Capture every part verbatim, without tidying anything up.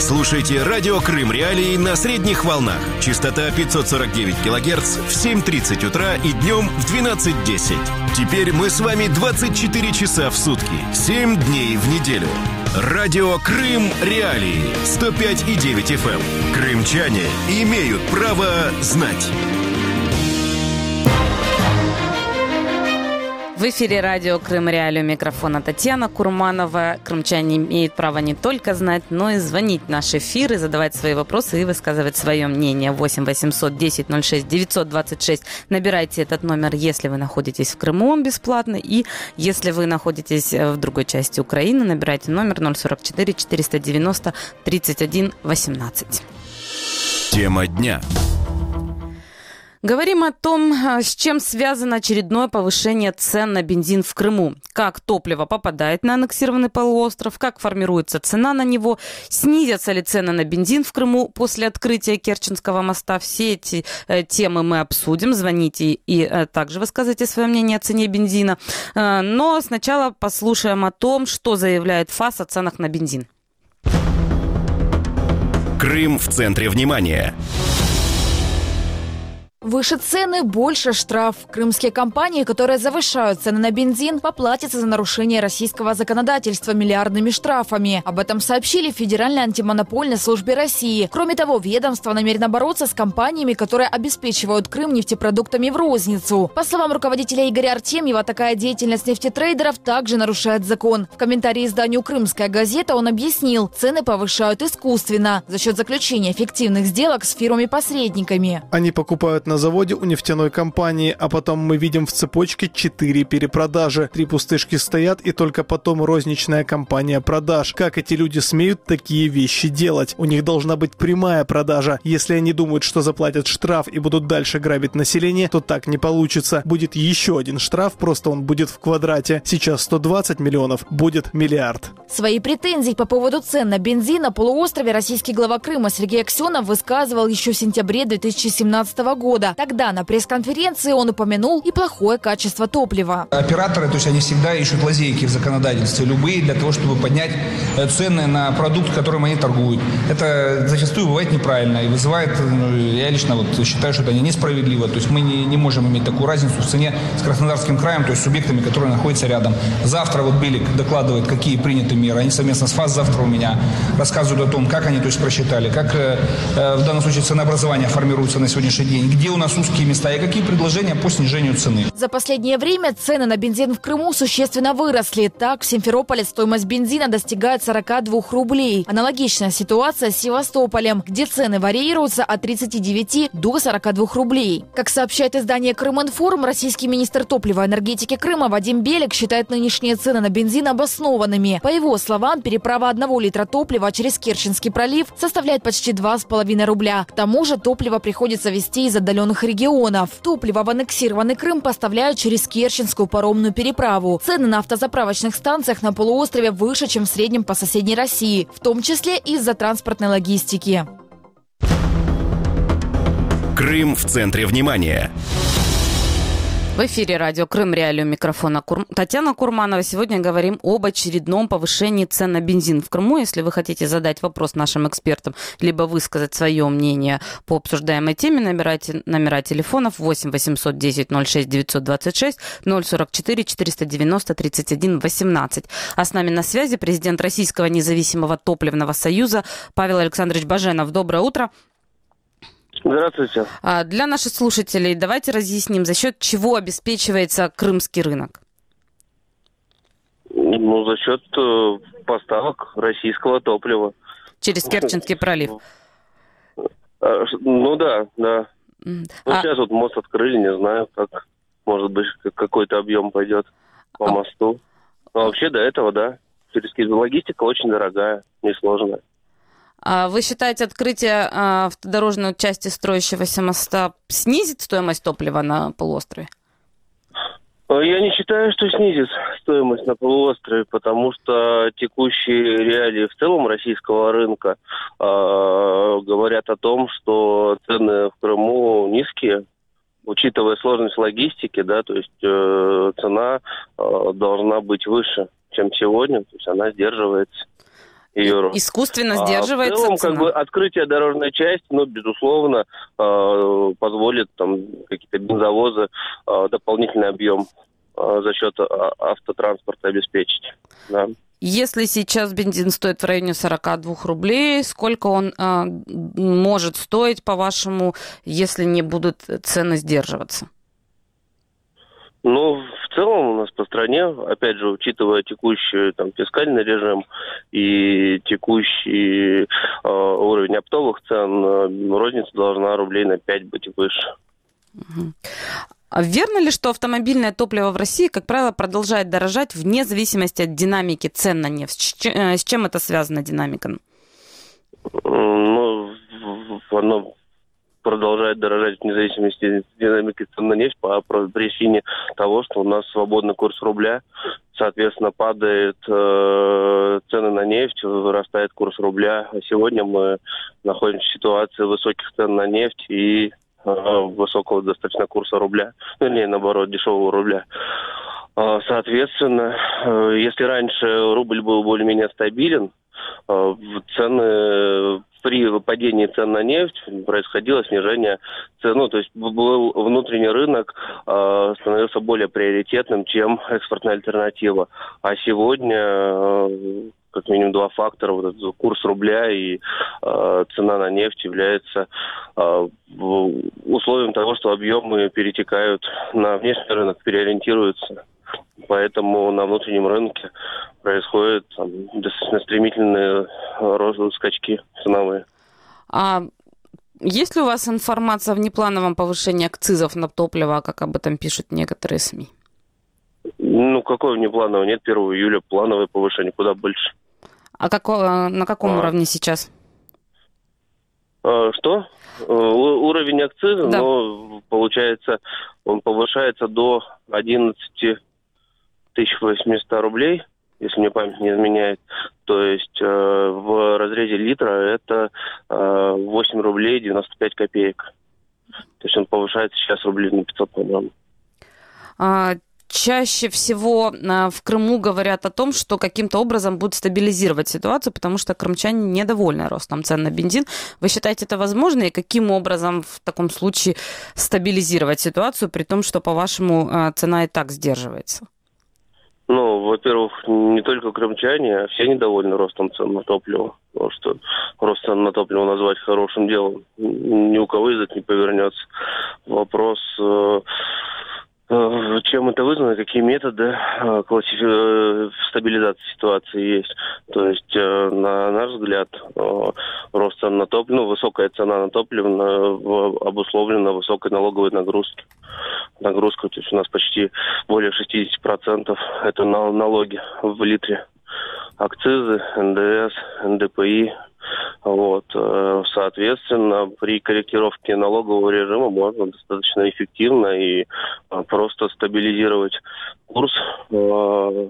Слушайте радио Крым Реалии на средних волнах. Частота пятьсот сорок девять килогерц в семь тридцать утра и днем в двенадцать десять. Теперь мы с вами двадцать четыре часа в сутки, семь дней в неделю. Радио Крым Реалии сто пять и девять эф эм. Крымчане имеют право знать. В эфире радио Крым Реалии, у микрофона Татьяна Курманова. Крымчане имеют право не только знать, но и звонить в наш эфир и задавать свои вопросы и высказывать свое мнение. восемь восемьсот десять ноль шесть девятьсот двадцать шесть. Набирайте этот номер, если вы находитесь в Крыму, он бесплатный. И если вы находитесь в другой части Украины, набирайте номер ноль сорок четыре четыреста девяносто тридцать один восемнадцать. Тема дня. Говорим о том, с чем связано очередное повышение цен на бензин в Крыму. Как топливо попадает на аннексированный полуостров, как формируется цена на него, снизятся ли цены на бензин в Крыму после открытия Керченского моста. Все эти э, темы мы обсудим. Звоните и э, также высказывайте свое мнение о цене бензина. Э, но сначала послушаем о том, что заявляет ФАС о ценах на бензин. Крым в центре внимания. Выше цены, больше штраф. Крымские компании, которые завышают цены на бензин, поплатятся за нарушение российского законодательства миллиардными штрафами. Об этом сообщили в Федеральной антимонопольной службе России. Кроме того, ведомство намерено бороться с компаниями, которые обеспечивают Крым нефтепродуктами в розницу. По словам руководителя Игоря Артемьева, такая деятельность нефтетрейдеров также нарушает закон. В комментарии изданию «Крымская газета» он объяснил, цены повышают искусственно за счет заключения фиктивных сделок с фирмами-посредниками. Они покупают на на заводе у нефтяной компании, а потом мы видим в цепочке четыре перепродажи. Три пустышки стоят, и только потом розничная компания продаж. Как эти люди смеют такие вещи делать? У них должна быть прямая продажа. Если они думают, что заплатят штраф и будут дальше грабить население, то так не получится. Будет еще один штраф, просто он будет в квадрате. Сейчас сто двадцать миллионов, будет миллиард. Свои претензии по поводу цен на бензин на полуострове российский глава Крыма Сергей Аксенов высказывал еще в сентябре две тысячи семнадцатого года. Тогда на пресс-конференции он упомянул и плохое качество топлива. Операторы, то есть они всегда ищут лазейки в законодательстве, любые, для того, чтобы поднять цены на продукт, которым они торгуют. Это зачастую бывает неправильно и вызывает, я лично вот считаю, что это несправедливо. То есть мы не, не можем иметь такую разницу в цене с Краснодарским краем, то есть субъектами, которые находятся рядом. Завтра вот Белик докладывает, какие приняты меры. Они совместно с ФАС завтра у меня рассказывают о том, как они то есть просчитали, как э, в данном случае ценообразование формируется на сегодняшний день, где у нас узкие места и какие предложения по снижению цены. За последнее время цены на бензин в Крыму существенно выросли. Так, в Симферополе стоимость бензина достигает сорок два рублей. Аналогичная ситуация с Севастополем, где цены варьируются от тридцати девяти до сорока двух рублей. Как сообщает издание «Крыминформ», российский министр топлива и энергетики Крыма Вадим Белик считает нынешние цены на бензин обоснованными. По его словам, переправа одного литра топлива через Керченский пролив составляет почти два с половиной рубля. К тому же топливо приходится везти из отдаленных регионов. Топливо в аннексированный Крым поставляют через Керченскую паромную переправу. Цены на автозаправочных станциях на полуострове выше, чем в среднем по соседней России, в том числе из-за транспортной логистики. Крым в центре внимания. В эфире радио Крым Реалии, у микрофона Кур... Татьяна Курманова. Сегодня говорим об очередном повышении цен на бензин в Крыму. Если вы хотите задать вопрос нашим экспертам, либо высказать свое мнение по обсуждаемой теме, набирайте номера телефонов восемь восемьсот десять ноль шесть девятьсот двадцать шесть ноль сорок четыре четыреста девяносто тридцать один восемнадцать. А с нами на связи президент Российского независимого топливного союза Павел Александрович Баженов. Доброе утро. Здравствуйте. Для наших слушателей давайте разъясним, за счет чего обеспечивается крымский рынок? Ну, за счет э, поставок российского топлива. Через Керченский пролив? А, ну да, да. Ну, а... сейчас вот мост открыли, не знаю, как, может быть, какой-то объем пойдет по а... мосту. Но вообще до этого, да. Через логистика очень дорогая, несложная. А вы считаете, открытие а, автодорожной части строящегося моста снизит стоимость топлива на полуострове? Я не считаю, что снизит стоимость на полуострове, потому что текущие реалии в целом российского рынка э, говорят о том, что цены в Крыму низкие, учитывая сложность логистики, да, то есть э, цена э, должна быть выше, чем сегодня, то есть она сдерживается. ее рост. Искусственно сдерживается а в целом, цена. как бы, открытие дорожной части, ну, безусловно, э, позволит там какие-то бензовозы э, дополнительный объем э, за счет э, автотранспорта обеспечить. Да. Если сейчас бензин стоит в районе сорок два рублей, сколько он э, может стоить, по-вашему, если не будут цены сдерживаться? Ну, в целом у нас по стране, опять же, учитывая текущий там фискальный режим и текущий э, уровень оптовых цен, э, розница должна рублей на пять быть выше. Угу. А верно ли, что автомобильное топливо в России, как правило, продолжает дорожать вне зависимости от динамики цен на нефть? С чем это связана динамика? Ну, оно продолжает дорожать вне зависимости от динамики цен на нефть по причине того, что у нас свободный курс рубля, соответственно, падает э, цены на нефть, вырастает курс рубля. А сегодня мы находимся в ситуации высоких цен на нефть и высокого достаточно курса рубля, ну, или наоборот, дешевого рубля. Соответственно, если раньше рубль был более-менее стабилен, цены при падении цен на нефть происходило снижение цен, ну, то есть был внутренний рынок становился более приоритетным, чем экспортная альтернатива. А сегодня как минимум два фактора, вот этот курс рубля и э, цена на нефть является э, условием того, что объемы перетекают на внешний рынок, переориентируются. Поэтому на внутреннем рынке происходят там, достаточно стремительные розовые скачки ценовые. А есть ли у вас информация о внеплановом повышении акцизов на топливо, как об этом пишут некоторые СМИ? Ну, какое внеплановое? Нет, первого июля плановое повышение, куда больше. А какого, на каком а. уровне сейчас? А, что? У, уровень акциза, да. Но, получается, он повышается до одиннадцать тысяч восемьсот рублей, если мне память не изменяет. То есть э, в разрезе литра это э, восемь рублей девяносто пять копеек. То есть он повышается сейчас рублей на пятьсот, по-моему. А... Чаще всего в Крыму говорят о том, что каким-то образом будут стабилизировать ситуацию, потому что крымчане недовольны ростом цен на бензин. Вы считаете это возможно? И каким образом в таком случае стабилизировать ситуацию, при том, что, по-вашему, цена и так сдерживается? Ну, во-первых, не только крымчане, а все недовольны ростом цен на топливо. Потому что рост цен на топливо назвать хорошим делом ни у кого язык не повернется. Вопрос... Чем это вызвано, какие методы классифи... стабилизации ситуации есть. То есть, на наш взгляд, рост цен на топливо, ну, высокая цена на топливо обусловлена высокой налоговой нагрузкой. Нагрузка, то есть у нас почти более шестьдесят процентов это налоги в литре. Акцизы, эн дэ эс, эн дэ пэ и. Вот, соответственно, при корректировке налогового режима можно достаточно эффективно и просто стабилизировать курс, ну,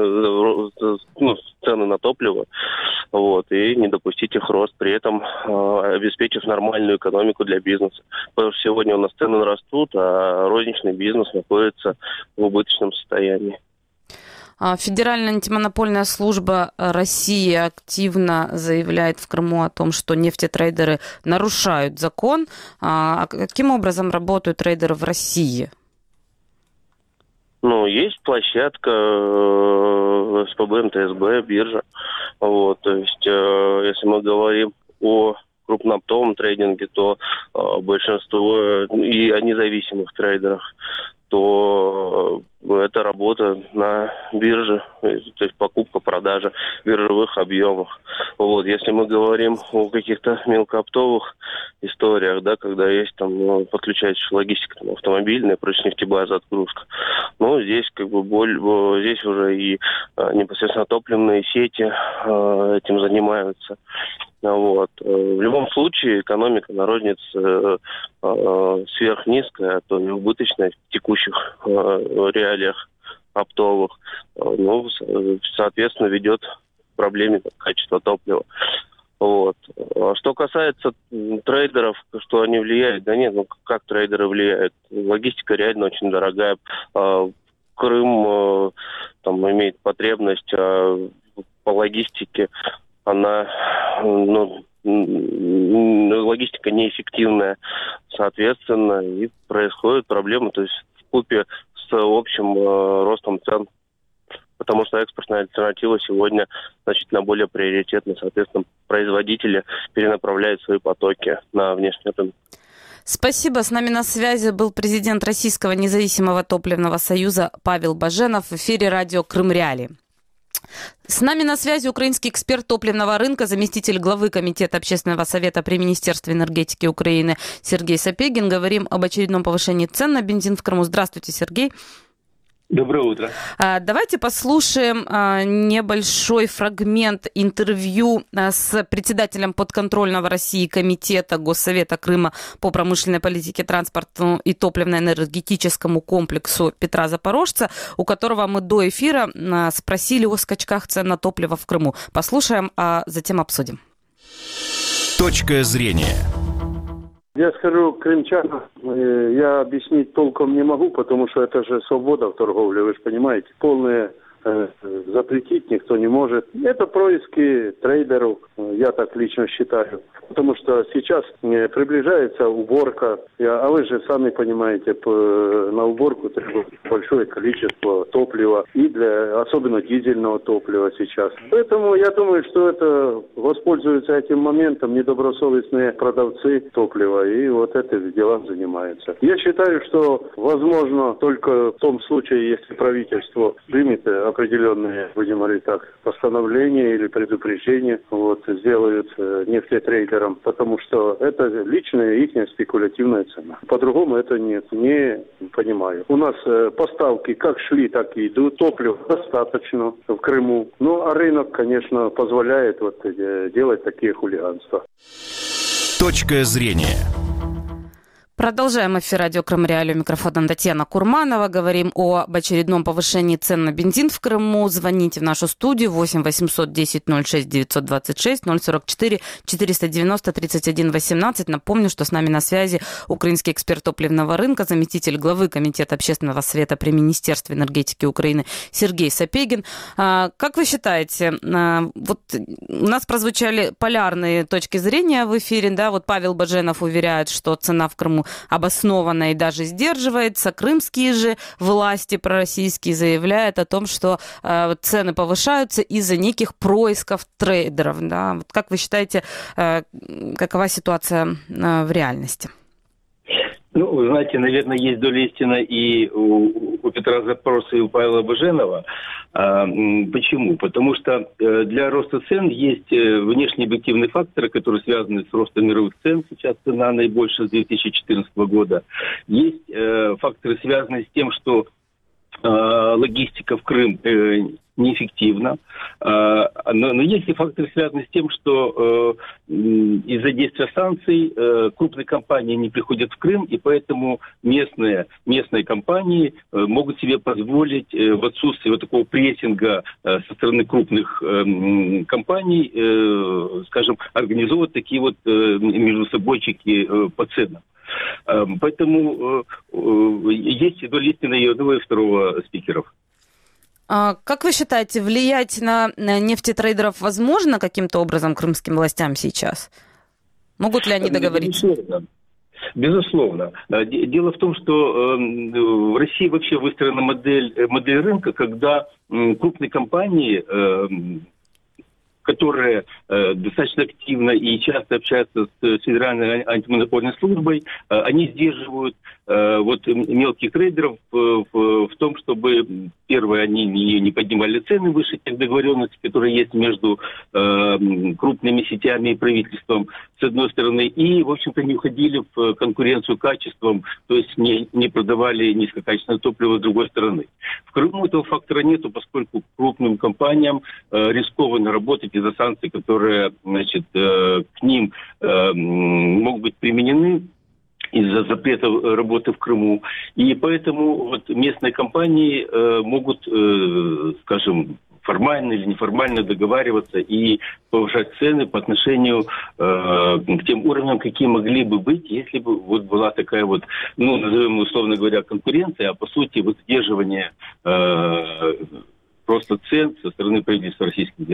цены на топливо, вот, и не допустить их рост, при этом обеспечив нормальную экономику для бизнеса. Потому что сегодня у нас цены растут, а розничный бизнес находится в убыточном состоянии. Федеральная антимонопольная служба России активно заявляет в Крыму о том, что нефтетрейдеры нарушают закон. А каким образом работают трейдеры в России? Ну, есть площадка эс пэ бэ, эм тэ эс бэ, биржа. Вот, то есть, если мы говорим о крупнооптовом трейдинге, то большинство и о независимых трейдерах, то это работа на бирже, то есть покупка, продажа в биржевых объемах. Вот, если мы говорим о каких-то мелкооптовых историях, да, когда есть там, ну, подключается логистика, там, автомобильная, прочь нефтебаза, отгрузка, ну, здесь как бы боль, здесь уже и а, непосредственно топливные сети а, этим занимаются. Вот. В любом случае экономика на рознице э, э, сверхнизкая, а то не убыточная в текущих э, реалиях оптовых. Ну, соответственно, ведет к проблеме качества топлива. Вот. Что касается трейдеров, что они влияют, да нет, ну как трейдеры влияют? Логистика реально очень дорогая. Крым там имеет потребность по логистике она, ну, логистика неэффективная, соответственно, и происходят проблемы, то есть вкупе с общим э, ростом цен, потому что экспортная альтернатива сегодня значительно более приоритетна, соответственно, производители перенаправляют свои потоки на внешний рынок. Спасибо. С нами на связи был президент Российского независимого топливного союза Павел Баженов в эфире радио Крым Реалии. С нами на связи украинский эксперт топливного рынка, заместитель главы Комитета общественного совета при Министерстве энергетики Украины Сергей Сапегин. Говорим об очередном повышении цен на бензин в Крыму. Здравствуйте, Сергей. Доброе утро. Давайте послушаем небольшой фрагмент интервью с председателем подконтрольного России Комитета Госсовета Крыма по промышленной политике, транспорту и топливно-энергетическому комплексу Петра Запорожца, у которого мы до эфира спросили о скачках цен на топливо в Крыму. Послушаем, а затем обсудим. Точка зрения. Я скажу крымчанам, я объяснить толком не могу, потому что это же свобода в торговле, вы же понимаете. Полное э, запретить никто не может. Это происки трейдеров, я так лично считаю. Потому что сейчас приближается уборка, а вы же сами понимаете, на уборку требуется большое количество топлива, и для особенно дизельного топлива сейчас. Поэтому я думаю, что это воспользуются этим моментом недобросовестные продавцы топлива, и вот этим делом занимаются. Я считаю, что возможно только в том случае, если правительство примет определенные, будем говорить так, постановления или предупреждения, вот, сделают нефтетрейдерам, потому что это личная их спекулятивная цена. По-другому это нет, не понимаю. У нас э, поставки как шли, так и идут. Топлива достаточно в Крыму. Ну, а рынок, конечно, позволяет вот, э, делать такие хулиганства. Точка зрения. Продолжаем эфир радио Крым Реалии. У микрофона Татьяна Курманова. Говорим об очередном повышении цен на бензин в Крыму. Звоните в нашу студию восемь восемьсот десять ноль шесть девятьсот двадцать шесть ноль сорок четыре четыреста девяносто тридцать один восемнадцать. Напомню, что с нами на связи украинский эксперт топливного рынка, заместитель главы Комитета общественного совета при Министерстве энергетики Украины Сергей Сапегин. Как вы считаете, вот у нас прозвучали полярные точки зрения в эфире, да? Вот Павел Баженов уверяет, что цена в Крыму обоснованно и даже сдерживается. Крымские же власти пророссийские заявляют о том, что э, цены повышаются из-за неких происков трейдеров. Да? Вот как вы считаете, э, какова ситуация э, в реальности? Ну, вы знаете, наверное, есть доля истины и у, у Петра Запорожца, и у Павла Баженова. А, почему? Потому что э, для роста цен есть э, внешние объективные факторы, которые связаны с ростом мировых цен. Сейчас цена наибольшая с две тысячи четырнадцатого года. Есть э, факторы, связанные с тем, что э, логистика в Крым э, неэффективна. Но, но есть и факторы, связанные с тем, что э, из-за действия санкций э, крупные компании не приходят в Крым, и поэтому местные, местные компании э, могут себе позволить э, в отсутствии вот такого прессинга э, со стороны крупных э, компаний, э, скажем, организовывать такие вот э, междусобойчики э, по ценам. Э, поэтому э, есть доля истины и одного, и второго спикеров. Как вы считаете, влиять на нефтетрейдеров возможно каким-то образом крымским властям сейчас? Могут ли они договориться? Безусловно. Безусловно. Дело в том, что в России вообще выстроена модель, модель рынка, когда крупные компании, которые э, достаточно активно и часто общаются с Федеральной антимонопольной службой, э, они сдерживают э, вот мелких трейдеров э, в, в том, чтобы, первое, они не, не поднимали цены выше тех договоренностей, которые есть между э, крупными сетями и правительством, с одной стороны, и, в общем-то, не уходили в конкуренцию качеством, то есть не, не продавали низкокачественное топливо с другой стороны. В Крыму этого фактора нету, поскольку крупным компаниям э, рискованно работать из-за санкций, которые, значит, э, к ним э, могут быть применены из-за запрета работы в Крыму. И поэтому вот местные компании э, могут, э, скажем, формально или неформально договариваться и повышать цены по отношению э, к тем уровням, какие могли бы быть, если бы вот была такая вот, ну, назовем условно говоря, конкуренция, а по сути вот сдерживание э, роста цен со стороны правительства Российской Федерации.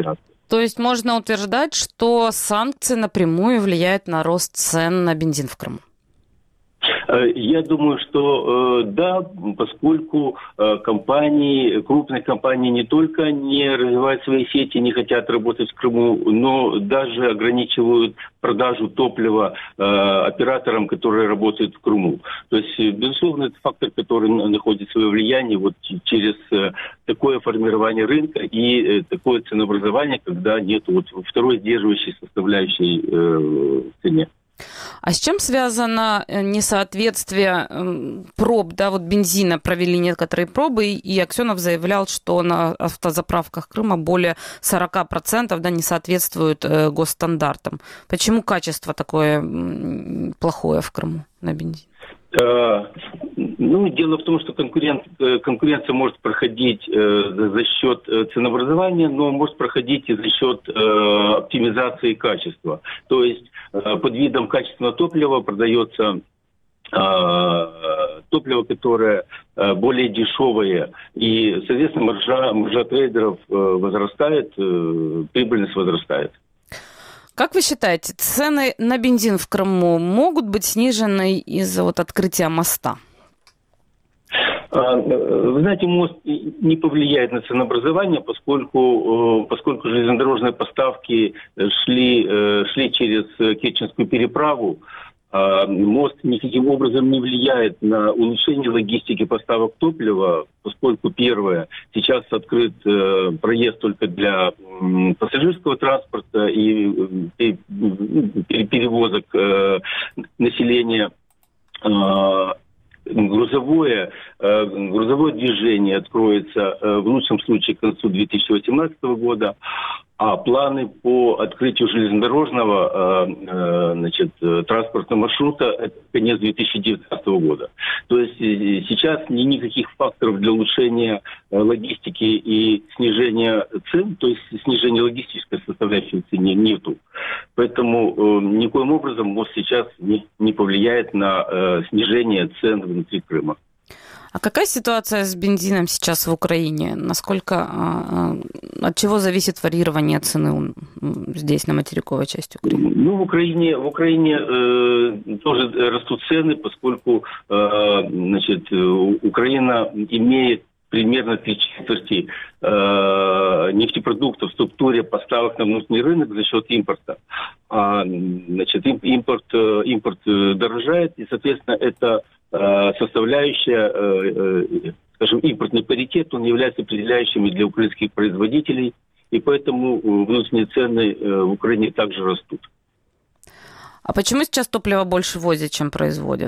То есть можно утверждать, что санкции напрямую влияют на рост цен на бензин в Крыму? Я думаю, что э, да, поскольку э, компании, крупные компании не только не развивают свои сети, не хотят работать в Крыму, но даже ограничивают продажу топлива э, операторам, которые работают в Крыму. То есть, безусловно, это фактор, который находит свое влияние вот через э, такое формирование рынка и э, такое ценообразование, когда нет вот второй сдерживающей составляющей э, в цене. А с чем связано несоответствие проб, да, вот бензина провели некоторые пробы, и Аксенов заявлял, что на автозаправках Крыма более сорок процентов, да, не соответствуют госстандартам. Почему качество такое плохое в Крыму на бензин? Ну, дело в том, что конкурент, конкуренция может проходить э, за счет ценообразования, но может проходить и за счет э, оптимизации качества. То есть э, под видом качественного топлива продается э, топливо, которое э, более дешевое, и, соответственно, маржа, маржа трейдеров э, возрастает, э, прибыльность возрастает. Как вы считаете, цены на бензин в Крыму могут быть снижены из-за вот открытия моста? Вы знаете, мост не повлияет на ценообразование, поскольку, поскольку железнодорожные поставки шли, шли через Керченскую переправу. Мост никаким образом не влияет на улучшение логистики поставок топлива, поскольку, первое, сейчас открыт э, проезд только для э, пассажирского транспорта и э, перевозок э, населения. Э, грузовое, э, грузовое движение откроется э, в лучшем случае к концу две тысячи восемнадцатого года. А планы по открытию железнодорожного э, э, значит, транспортного маршрута – это конец две тысячи девятнадцатого года. То есть э, сейчас ни, никаких факторов для улучшения э, логистики и снижения цен, то есть снижения логистической составляющей в цене нету. Поэтому э, никоим образом мост сейчас не, не повлияет на э, снижение цен внутри Крыма. А какая ситуация с бензином сейчас в Украине? Насколько, от чего зависит варьирование цены здесь, на материковой части Украины? Ну, в Украине, в Украине э, тоже растут цены, поскольку э, значит, Украина имеет примерно три четверти э, нефтепродуктов в структуре поставок на внутренний рынок за счет импорта. А, значит, импорт, импорт дорожает, и, соответственно, это составляющая, скажем, импортный паритет, он является определяющим для украинских производителей, и поэтому внутренние цены в Украине также растут. А почему сейчас топливо больше возят, чем производят?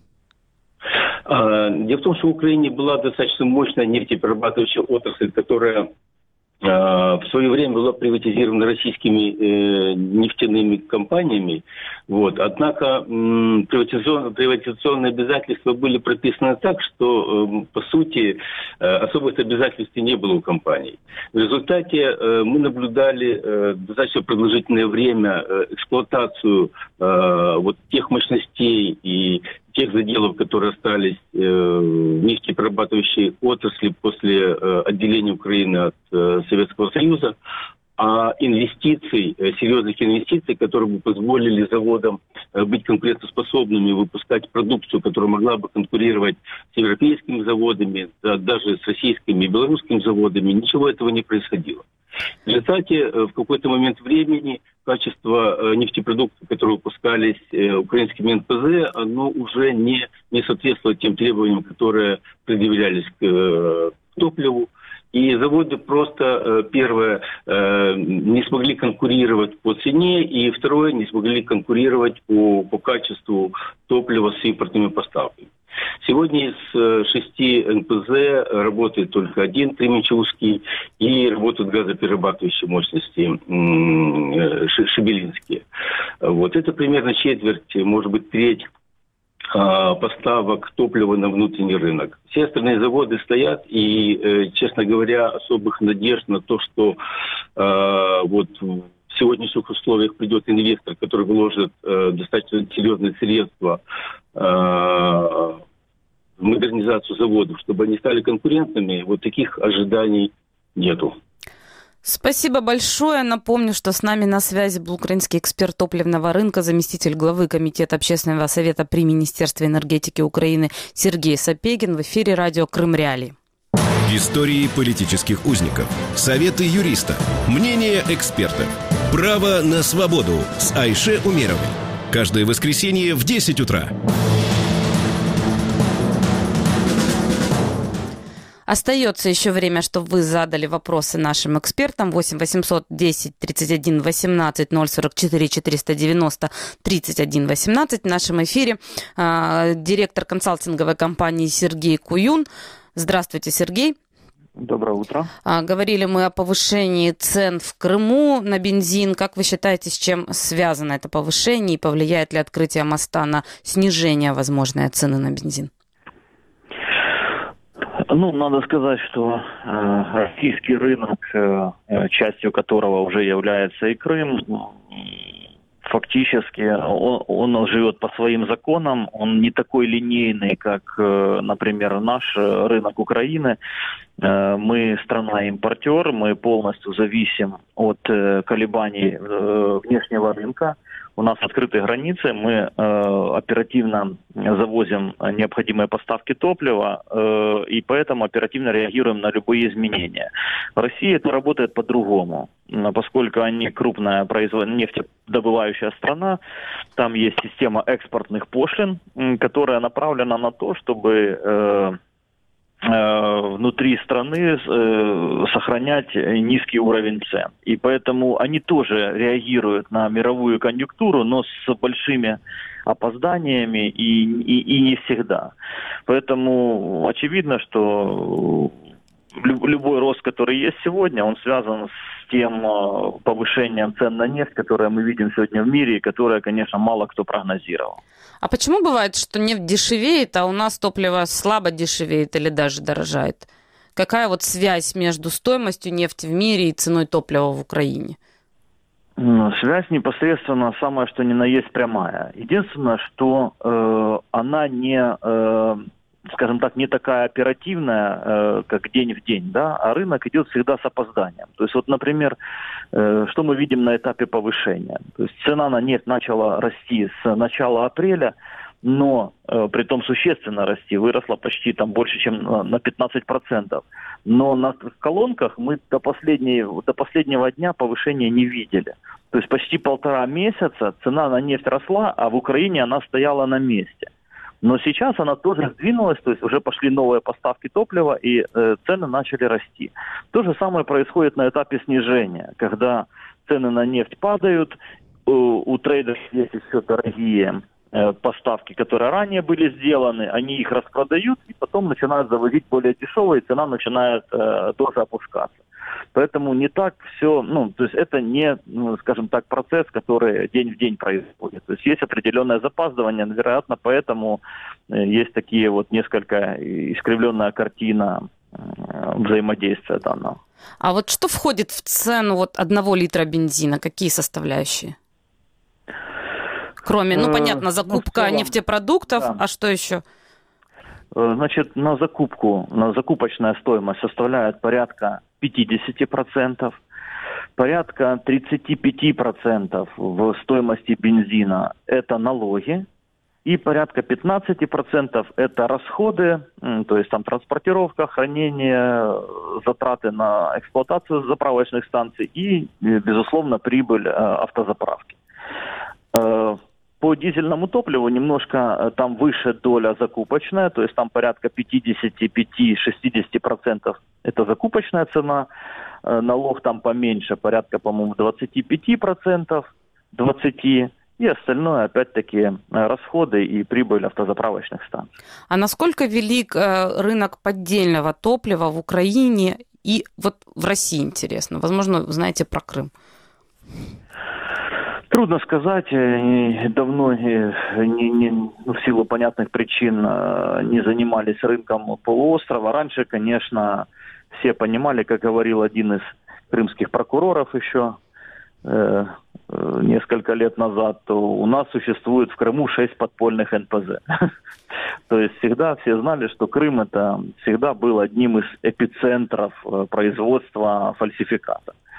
Дело в том, что в Украине была достаточно мощная нефтеперерабатывающая отрасль, которая в свое время была приватизирована российскими э, нефтяными компаниями. Вот. Однако м, приватизационные, приватизационные обязательства были прописаны так, что, э, по сути, э, особых обязательств не было у компаний. В результате э, мы наблюдали э, достаточно продолжительное время э, эксплуатацию э, вот тех мощностей и тех заделов, которые остались э, в нефтеперерабатывающей отрасли после э, отделения Украины от э, Советского Союза, а инвестиций, э, серьезных инвестиций, которые бы позволили заводам э, быть конкурентоспособными, выпускать продукцию, которая могла бы конкурировать с европейскими заводами, да, даже с российскими и белорусскими заводами, ничего этого не происходило. В результате э, в какой-то момент времени качество э, нефтепродуктов, которые выпускались э, украинским эн пэ зэ, оно уже не, не соответствует тем требованиям, которые предъявлялись к э, топливу. И заводы просто, э, первое, э, не смогли конкурировать по цене, и второе, не смогли конкурировать по, по качеству топлива с импортными поставками. Сегодня из шести эн пэ зэ работает только один Кременчугский, и работают газоперерабатывающие мощности шебелинские. Вот это примерно четверть, может быть, треть поставок топлива на внутренний рынок. Все остальные заводы стоят, и, честно говоря, особых надежд на то, что вот в сегодняшних условиях придет инвестор, который вложит достаточно серьезные средства в модернизацию заводов, чтобы они стали конкурентными, вот таких ожиданий нету. Спасибо большое. Напомню, что с нами на связи был украинский эксперт топливного рынка, заместитель главы Комитета общественного совета при Министерстве энергетики Украины Сергей Сапегин в эфире радио Крым Реалии. Истории политических узников, советы юриста, мнения экспертов. Право на свободу с Айше Умеровой. Каждое воскресенье в десять утра. Остается еще время, чтобы вы задали вопросы нашим экспертам. восемь восемьсот десять тридцать один восемнадцать ноль сорок четыре четыреста девяносто тридцать один восемнадцать. В нашем эфире э, директор консалтинговой компании Сергей Куюн. Здравствуйте, Сергей. Доброе утро. А, говорили мы о повышении цен в Крыму на бензин. Как вы считаете, с чем связано это повышение и повлияет ли открытие моста на снижение возможной цены на бензин? Ну, надо сказать, что э, российский рынок, э, частью которого уже является и Крым, фактически он, он живет по своим законам, он не такой линейный, как, э, например, наш рынок Украины. Э, мы страна-импортер, мы полностью зависим от э, колебаний э, внешнего рынка. У нас открыты границы, мы э, оперативно завозим необходимые поставки топлива, э, и поэтому оперативно реагируем на любые изменения. В России это работает по-другому, поскольку они крупная производ... нефтедобывающая страна, там есть система экспортных пошлин, которая направлена на то, чтобы... Э, внутри страны э, сохранять низкий уровень цен. И поэтому они тоже реагируют на мировую конъюнктуру, но с большими опозданиями и, и, и не всегда. Поэтому очевидно, что любой рост, который есть сегодня, он связан с тем повышением цен на нефть, которое мы видим сегодня в мире, и которое, конечно, мало кто прогнозировал. А почему бывает, что нефть дешевеет, а у нас топливо слабо дешевеет или даже дорожает? Какая вот связь между стоимостью нефти в мире и ценой топлива в Украине? Связь непосредственно самое, что ни на есть прямая. Единственное, что э, она не... Э, скажем так, не такая оперативная, э, как день в день, да, а рынок идет всегда с опозданием. То есть вот, например, э, что мы видим на этапе повышения? То есть цена на нефть начала расти с начала апреля, но э, при том существенно расти, выросла почти там больше, чем на, на пятнадцать процентов. Но на колонках мы до, последней, до последнего дня повышения не видели. То есть почти полтора месяца цена на нефть росла, а в Украине она стояла на месте. Но сейчас она тоже сдвинулась, то есть уже пошли новые поставки топлива, и э, цены начали расти. То же самое происходит на этапе снижения, когда цены на нефть падают, у, у трейдеров есть еще дорогие э, поставки, которые ранее были сделаны, они их распродают, и потом начинают завозить более дешевые, и цена начинает э, тоже опускаться. Поэтому не так все, ну, то есть это не, ну, скажем так, процесс, который день в день происходит. То есть есть определенное запаздывание, вероятно, поэтому есть такие вот несколько искривленная картина взаимодействия данного. А вот что входит в цену вот одного литра бензина? Какие составляющие? Кроме, ну, понятно, закупка ну, целом, нефтепродуктов, да. А что еще? Значит, на закупку, на закупочная стоимость составляет порядка пятьдесят процентов, порядка тридцать пять процентов в стоимости бензина – это налоги, и порядка пятнадцать процентов – это расходы, то есть там транспортировка, хранение, затраты на эксплуатацию заправочных станций и, безусловно, прибыль автозаправки. По дизельному топливу немножко там выше доля закупочная, то есть там порядка пятьдесят пять - шестьдесят процентов это закупочная цена, налог там поменьше, порядка, по-моему, двадцать пять процентов, двадцать процентов, и остальное, опять-таки, расходы и прибыль автозаправочных станций. А насколько велик рынок поддельного топлива в Украине и вот в России, интересно? Возможно, вы знаете про Крым. Трудно сказать, давно не, не, ну, в силу понятных причин не занимались рынком полуострова. Раньше, конечно, все понимали, как говорил один из крымских прокуроров еще э, несколько лет назад, то у нас существует в Крыму шесть подпольных эн пэ зэ. То есть всегда все знали, что Крым это всегда был одним из эпицентров производства фальсификата.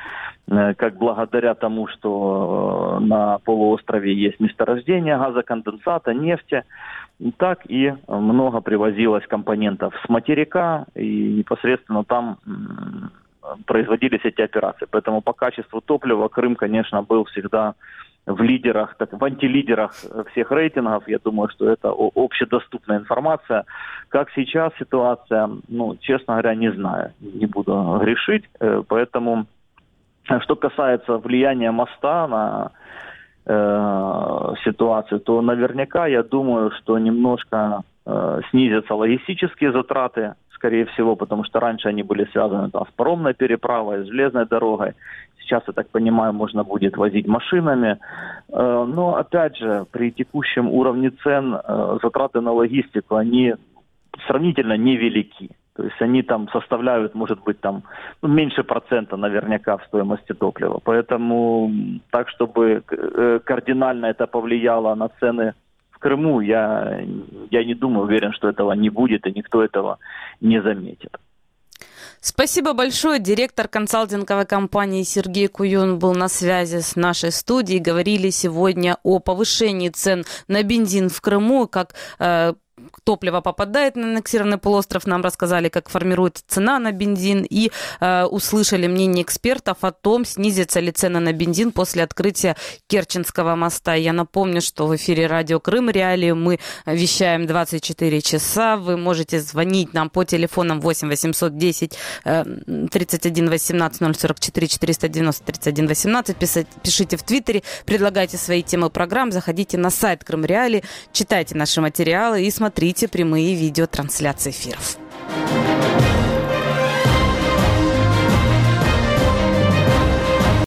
как благодаря тому, что на полуострове есть месторождение газоконденсата, нефти, так и много привозилось компонентов с материка, и непосредственно там производились эти операции. Поэтому по качеству топлива Крым, конечно, был всегда в лидерах, так, в антилидерах всех рейтингов. Я думаю, что это общедоступная информация. Как сейчас ситуация, ну, честно говоря, не знаю, не буду грешить. Поэтому, что касается влияния моста на э, ситуацию, то наверняка, я думаю, что немножко э, снизятся логистические затраты, скорее всего, потому что раньше они были связаны там, с паромной переправой, с железной дорогой. Сейчас, я так понимаю, можно будет возить машинами. Но, опять же, при текущем уровне цен затраты на логистику, они сравнительно невелики. То есть они там составляют, может быть, там ну, меньше процента наверняка в стоимости топлива. Поэтому так, чтобы кардинально это повлияло на цены в Крыму, я, я не думаю, уверен, что этого не будет, и никто этого не заметит. Спасибо большое. Директор консалтинговой компании Сергей Куюн был на связи с нашей студией. Говорили сегодня о повышении цен на бензин в Крыму, как э, топливо попадает на аннексированный полуостров. Нам рассказали, как формируется цена на бензин, и э, услышали мнение экспертов о том, снизятся ли цены на бензин после открытия Керченского моста. Я напомню, что в эфире радио Крым Реалии мы вещаем двадцать четыре часа. Вы можете звонить нам по телефонам восемь восемьсот десять тридцать один восемнадцать ноль сорок четыре четыреста девяносто тридцать один восемнадцать. Пишите в Твиттере, предлагайте свои темы программ, заходите на сайт Крым Реалии, читайте наши материалы и смотрите прямые видеотрансляции эфиров.